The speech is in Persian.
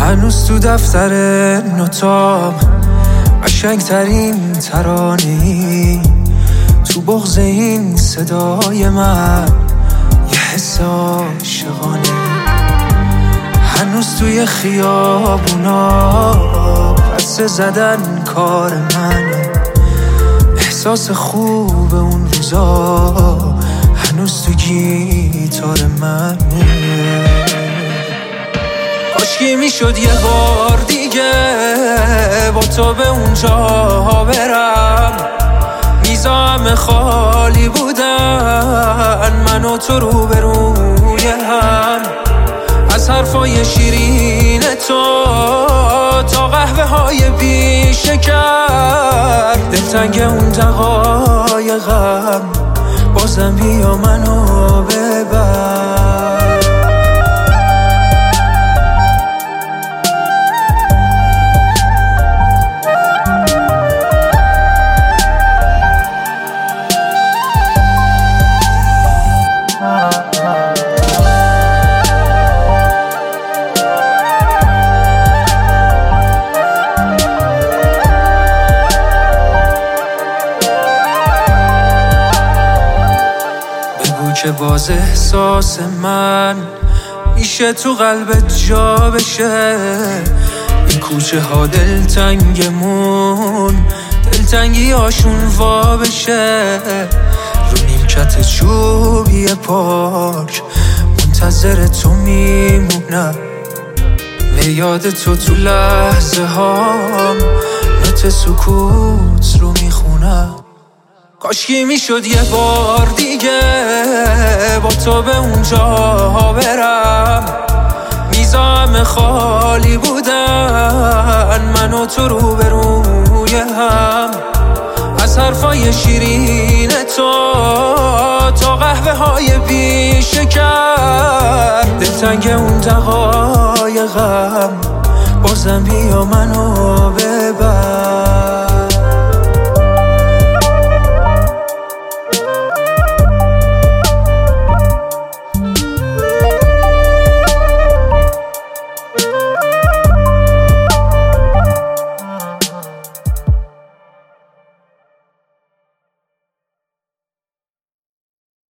هنوز تو دفتر نوتام قشنگترین ترانه‌ای، تو بغض این صدای من یه حس عاشقانه. هنوز توی خیابونا پس زدن کار منه، احساس خوب اون روزا هنوز تو گیتار منه. کاشکی میشد یه بار دیگه با تو به اونجا برم، میزا همه خالی بودن، من و تو روبروی هم. از حرفای شیرین تو تا قهوه های بی شکر، دلتنگ اون دقایقم، بازم بیا منو ببر. که باز احساس من میشه تو قلبت جا بشه، این کوچه ها دلتنگمون دلتنگی هاشون وا بشه. رو نیمکت چوبی پارک منتظر تو میمونم، به یاد تو لحظه هام نوت سکوت رو میخونم. کاشکی میشد یه بار دیگه با تو به اونجا برم، میزا همه خالی بودن، من و تو روبروی هم. از حرفای شیرین تو تا قهوه های بی شکر، دلتنگ اون دقایقم، بازم بیا منو